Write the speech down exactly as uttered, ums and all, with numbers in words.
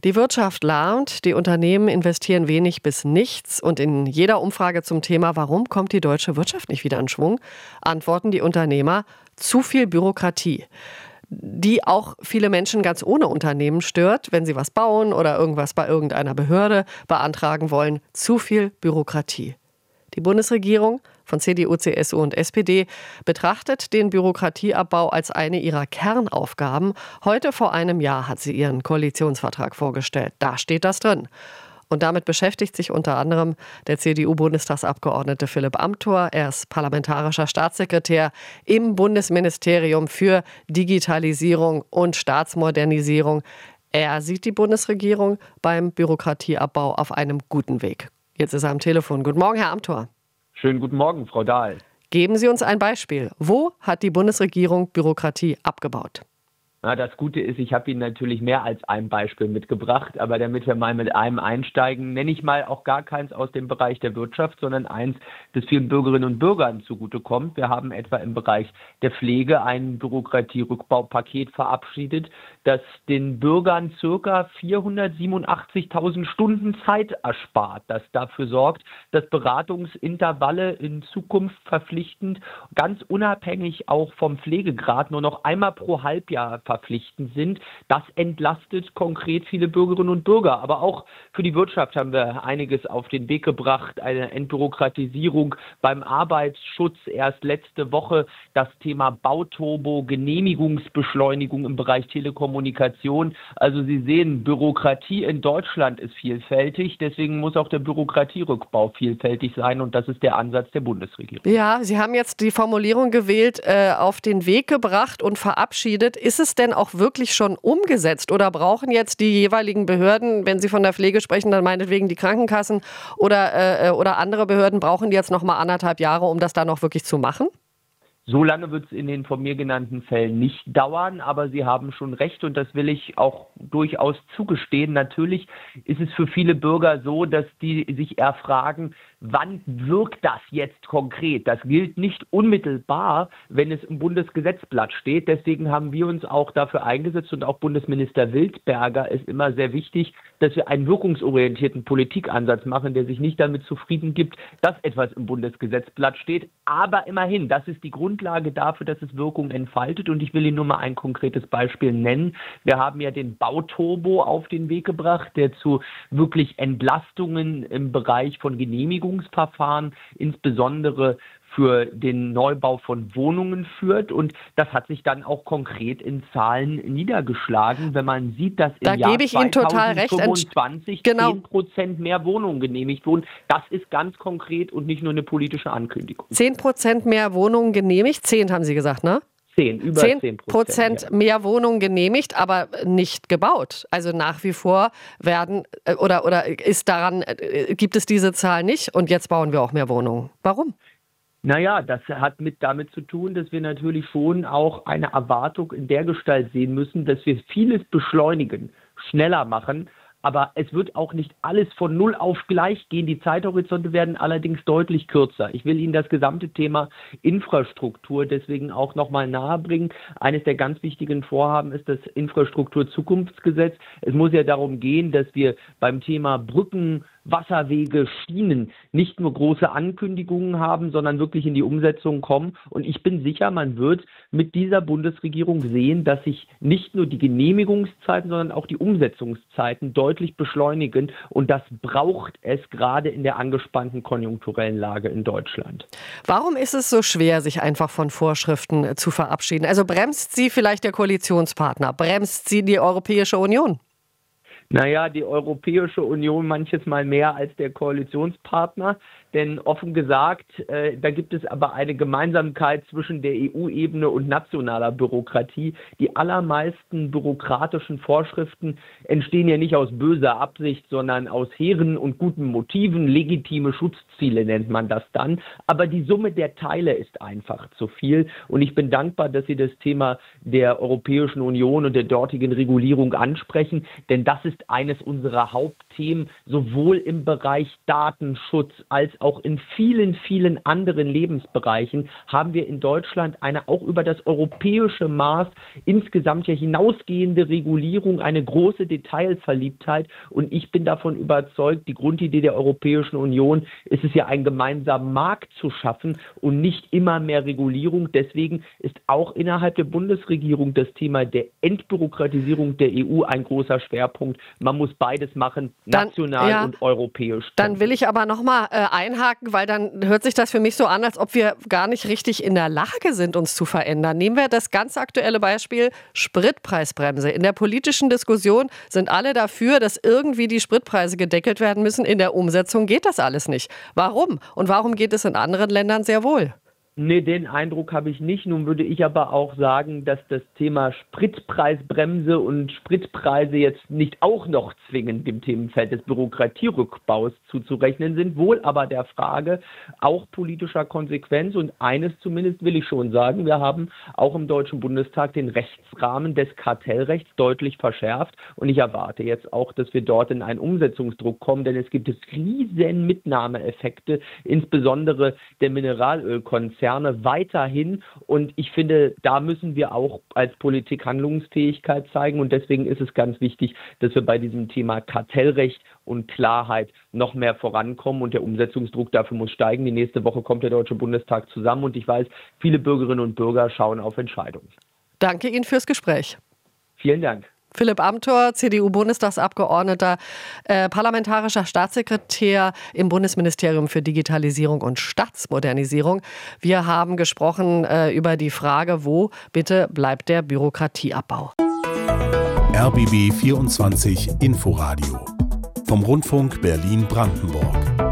Die Wirtschaft lahmt, die Unternehmen investieren wenig bis nichts und in jeder Umfrage zum Thema, warum kommt die deutsche Wirtschaft nicht wieder in Schwung, antworten die Unternehmer, zu viel Bürokratie, die auch viele Menschen ganz ohne Unternehmen stört, wenn sie was bauen oder irgendwas bei irgendeiner Behörde beantragen wollen. Zu viel Bürokratie. Die Bundesregierung von C D U, C S U und S P D betrachtet den Bürokratieabbau als eine ihrer Kernaufgaben. Heute vor einem Jahr hat sie ihren Koalitionsvertrag vorgestellt. Da steht das drin. Und damit beschäftigt sich unter anderem der C D U-Bundestagsabgeordnete Philipp Amthor. Er ist parlamentarischer Staatssekretär im Bundesministerium für Digitalisierung und Staatsmodernisierung. Er sieht die Bundesregierung beim Bürokratieabbau auf einem guten Weg. Jetzt ist er am Telefon. Guten Morgen, Herr Amthor. Schönen guten Morgen, Frau Dahl. Geben Sie uns ein Beispiel. Wo hat die Bundesregierung Bürokratie abgebaut? Na, das Gute ist, ich habe Ihnen natürlich mehr als ein Beispiel mitgebracht, aber damit wir mal mit einem einsteigen, nenne ich mal auch gar keins aus dem Bereich der Wirtschaft, sondern eins, das vielen Bürgerinnen und Bürgern zugutekommt. Wir haben etwa im Bereich der Pflege ein Bürokratierückbaupaket verabschiedet, das den Bürgern circa vierhundertsiebenundachtzigtausend Stunden Zeit erspart, das dafür sorgt, dass Beratungsintervalle in Zukunft verpflichtend, ganz unabhängig auch vom Pflegegrad, nur noch einmal pro Halbjahr verpflichtend sind. Das entlastet konkret viele Bürgerinnen und Bürger. Aber auch für die Wirtschaft haben wir einiges auf den Weg gebracht. Eine Entbürokratisierung beim Arbeitsschutz. Erst letzte Woche das Thema Bauturbo, Genehmigungsbeschleunigung im Bereich Telekommunikation. Also Sie sehen, Bürokratie in Deutschland ist vielfältig. Deswegen muss auch der Bürokratierückbau vielfältig sein. Und das ist der Ansatz der Bundesregierung. Ja, Sie haben jetzt die Formulierung gewählt, äh, auf den Weg gebracht und verabschiedet. Ist es denn auch wirklich schon umgesetzt oder brauchen jetzt die jeweiligen Behörden, wenn Sie von der Pflege sprechen, dann meinetwegen die Krankenkassen oder, äh, oder andere Behörden, brauchen die jetzt noch mal anderthalb Jahre, um das dann auch wirklich zu machen? So lange wird es in den von mir genannten Fällen nicht dauern, aber Sie haben schon recht und das will ich auch durchaus zugestehen. Natürlich ist es für viele Bürger so, dass die sich eher fragen, wann wirkt das jetzt konkret? Das gilt nicht unmittelbar, wenn es im Bundesgesetzblatt steht. Deswegen haben wir uns auch dafür eingesetzt und auch Bundesminister Wildberger ist immer sehr wichtig, dass wir einen wirkungsorientierten Politikansatz machen, der sich nicht damit zufrieden gibt, dass etwas im Bundesgesetzblatt steht. Aber immerhin, das ist die Grundlage dafür, dass es Wirkung entfaltet. Und ich will Ihnen nur mal ein konkretes Beispiel nennen. Wir haben ja den Bauturbo auf den Weg gebracht, der zu wirklich Entlastungen im Bereich von Genehmigungsverfahren, insbesondere für den Neubau von Wohnungen führt. Und das hat sich dann auch konkret in Zahlen niedergeschlagen, wenn man sieht, dass im da Jahr gebe ich Ihnen total recht. zweitausendfünfundzwanzig Genau. zehn Prozent mehr Wohnungen genehmigt wurden. Das ist ganz konkret und nicht nur eine politische Ankündigung. zehn Prozent mehr Wohnungen genehmigt? zehn haben Sie gesagt, ne? zehn, über zehn Prozent ja. Mehr Wohnungen genehmigt, aber nicht gebaut. Also nach wie vor werden oder, oder ist daran, gibt es diese Zahl nicht und jetzt bauen wir auch mehr Wohnungen. Warum? Naja, das hat mit damit zu tun, dass wir natürlich schon auch eine Erwartung in der Gestalt sehen müssen, dass wir vieles beschleunigen, schneller machen. Aber es wird auch nicht alles von null auf gleich gehen. Die Zeithorizonte werden allerdings deutlich kürzer. Ich will Ihnen das gesamte Thema Infrastruktur deswegen auch nochmal nahebringen. Eines der ganz wichtigen Vorhaben ist das Infrastrukturzukunftsgesetz. Es muss ja darum gehen, dass wir beim Thema Brücken, Wasserwege, Schienen nicht nur große Ankündigungen haben, sondern wirklich in die Umsetzung kommen. Und ich bin sicher, man wird mit dieser Bundesregierung sehen, dass sich nicht nur die Genehmigungszeiten, sondern auch die Umsetzungszeiten deutlich beschleunigen. Und das braucht es gerade in der angespannten konjunkturellen Lage in Deutschland. Warum ist es so schwer, sich einfach von Vorschriften zu verabschieden? Also bremst sie vielleicht der Koalitionspartner? Bremst sie die Europäische Union? Naja, die Europäische Union manches Mal mehr als der Koalitionspartner, denn offen gesagt, äh, da gibt es aber eine Gemeinsamkeit zwischen der E U-Ebene und nationaler Bürokratie. Die allermeisten bürokratischen Vorschriften entstehen ja nicht aus böser Absicht, sondern aus hehren und guten Motiven. Legitime Schutzziele nennt man das dann. Aber die Summe der Teile ist einfach zu viel. Und ich bin dankbar, dass Sie das Thema der Europäischen Union und der dortigen Regulierung ansprechen, denn das ist eines unserer Hauptthemen, sowohl im Bereich Datenschutz als auch auch in vielen, vielen anderen Lebensbereichen haben wir in Deutschland eine auch über das europäische Maß insgesamt ja hinausgehende Regulierung, eine große Detailverliebtheit. Und ich bin davon überzeugt, die Grundidee der Europäischen Union ist es ja, einen gemeinsamen Markt zu schaffen und nicht immer mehr Regulierung. Deswegen ist auch innerhalb der Bundesregierung das Thema der Entbürokratisierung der E U ein großer Schwerpunkt. Man muss beides machen, national dann, ja, und europäisch. Dann will ich aber nochmal äh, einhaken, weil dann hört sich das für mich so an, als ob wir gar nicht richtig in der Lage sind, uns zu verändern. Nehmen wir das ganz aktuelle Beispiel Spritpreisbremse. In der politischen Diskussion sind alle dafür, dass irgendwie die Spritpreise gedeckelt werden müssen. In der Umsetzung geht das alles nicht. Warum? Und warum geht es in anderen Ländern sehr wohl? Nee, den Eindruck habe ich nicht. Nun würde ich aber auch sagen, dass das Thema Spritpreisbremse und Spritpreise jetzt nicht auch noch zwingend dem Themenfeld des Bürokratierückbaus zuzurechnen sind, wohl aber der Frage auch politischer Konsequenz. Und eines zumindest will ich schon sagen, wir haben auch im Deutschen Bundestag den Rechtsrahmen des Kartellrechts deutlich verschärft. Und ich erwarte jetzt auch, dass wir dort in einen Umsetzungsdruck kommen, denn es gibt riesen Mitnahmeeffekte, insbesondere der Mineralölkonzerne weiterhin, und ich finde, da müssen wir auch als Politik Handlungsfähigkeit zeigen, und deswegen ist es ganz wichtig, dass wir bei diesem Thema Kartellrecht und Klarheit noch mehr vorankommen, und der Umsetzungsdruck dafür muss steigen. Die nächste Woche kommt der Deutsche Bundestag zusammen, und ich weiß, viele Bürgerinnen und Bürger schauen auf Entscheidungen. Danke Ihnen fürs Gespräch. Vielen Dank. Philipp Amthor, C D U-Bundestagsabgeordneter, äh, parlamentarischer Staatssekretär im Bundesministerium für Digitalisierung und Staatsmodernisierung. Wir haben gesprochen äh, über die Frage, wo bitte bleibt der Bürokratieabbau? R B B vierundzwanzig Inforadio vom Rundfunk Berlin-Brandenburg.